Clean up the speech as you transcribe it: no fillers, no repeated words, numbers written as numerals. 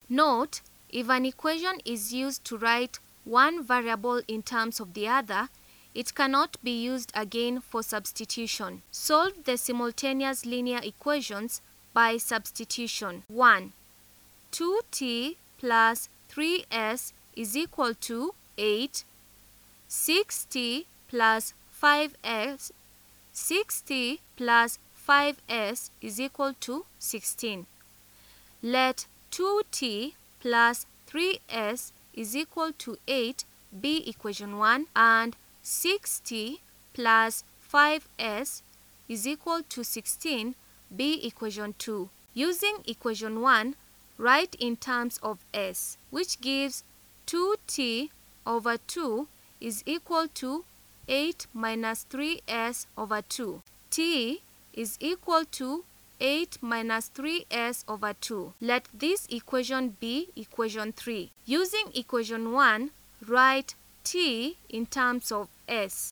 Note, if an equation is used to write one variable in terms of the other, it cannot be used again for substitution. Solve the simultaneous linear equations by substitution. 1. 2t plus 3s is equal to 8. 6t plus 5s 6t plus 5s is equal to 16. Let 2t plus 3s is equal to 8 be equation 1 and 6t plus 5s is equal to 16 be equation 2. Using equation 1, write in terms of s, which gives 2t over 2 is equal to 8 minus 3s over 2. T is equal to 8 minus 3s over 2. Let this equation be equation 3. Using equation 1, write t in terms of s.